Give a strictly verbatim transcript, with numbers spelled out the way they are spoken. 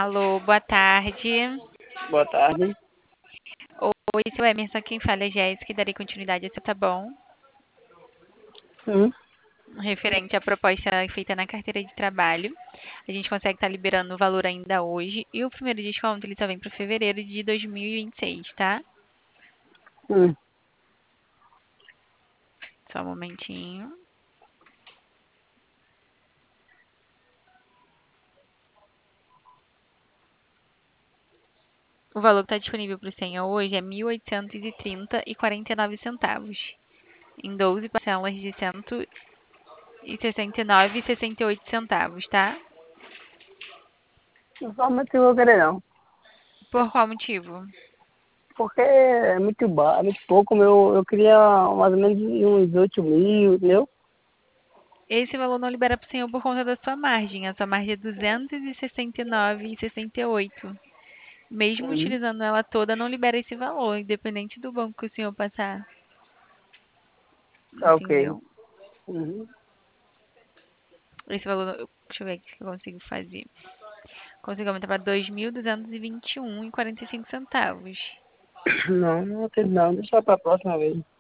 Alô, boa tarde. Boa tarde. Oi, seu Emerson, quem fala é Jéssica e darei continuidade, você tá bom? Hum, Referente à proposta feita na carteira de trabalho, a gente consegue estar liberando o valor ainda hoje e o primeiro desconto ele só vem para fevereiro de dois mil e vinte e seis, tá? hum. Só um momentinho. O valor que está disponível para o senhor hoje é mil oitocentos e trinta e quarenta e nove centavos, em doze parcelas de cento e sessenta e nove e sessenta e oito centavos, tá? Não só muito que eu vou querer, não. Por qual motivo? Porque é muito, ba... é muito pouco, meu. Eu queria mais ou menos uns oito mil, entendeu? Esse valor não libera para o senhor por conta da sua margem. A sua margem é duzentos e sessenta e nove vírgula sessenta e oito. Mesmo Uhum. utilizando ela toda, não libera esse valor, independente do banco que o senhor passar. Tá ok. Entendeu? Uhum. Esse valor, deixa eu ver aqui o que eu consigo fazer. Consigo aumentar para dois mil duzentos e vinte e um vírgula quarenta e cinco centavos. Não, não acredito não. Deixa pra próxima vez.